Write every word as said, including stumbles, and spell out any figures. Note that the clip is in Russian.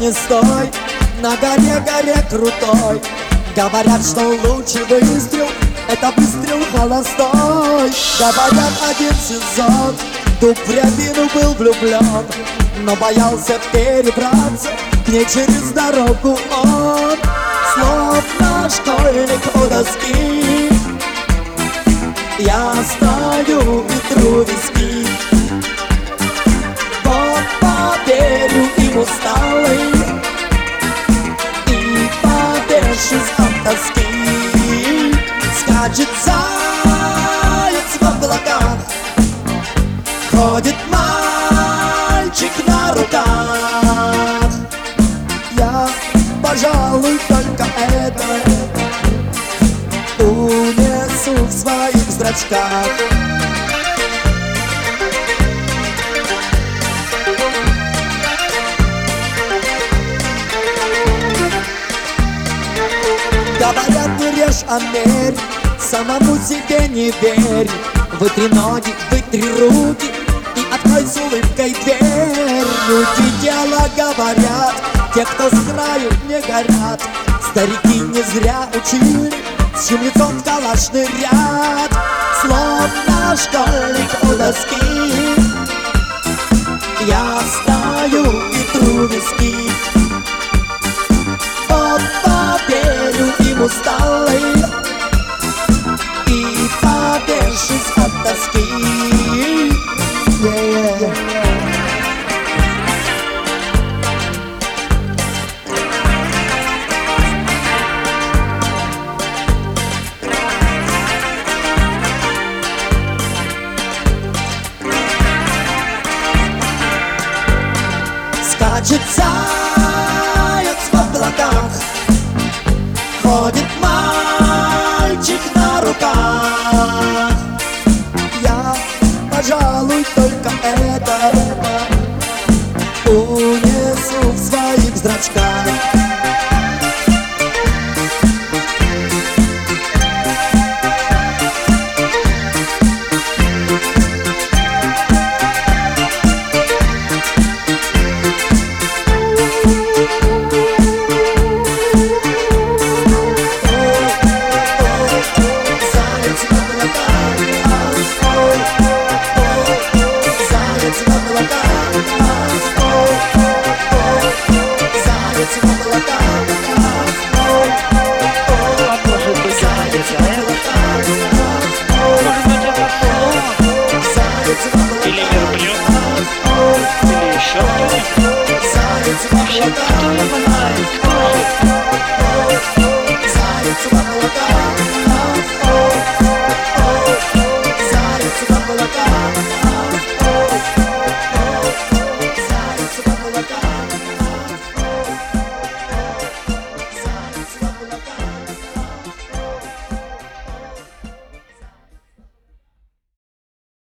не стой на горе, горе крутой. Говорят, что лучший выстрел — это выстрел холостой. Говорят, один сезон дуб в рябину был влюблен, но боялся перебраться к ней через дорогу он. Словно школьник у доски я стою и тру виски. Вот поверю им усталый и повешусь от тоски. Скачет заяц в облаках, ходит мальчик на руках. Я, пожалуй, только это унесу в своих зрачках. Говорят, не режь, а мерь, самому себе не верь. Вытри ноги, вытри руки и открой с улыбкой дверь. Люди дело говорят, те, кто с краю не горят. Старики не зря учили, с чьим лицом в калаш нырят. Словно школьник у доски я стою и тру виски. Вот поверю им усталый и повешусь от тоски. Yeah. Скачет заяц в облаках, ходит мальчик на руках. Я, пожалуй, только это унесу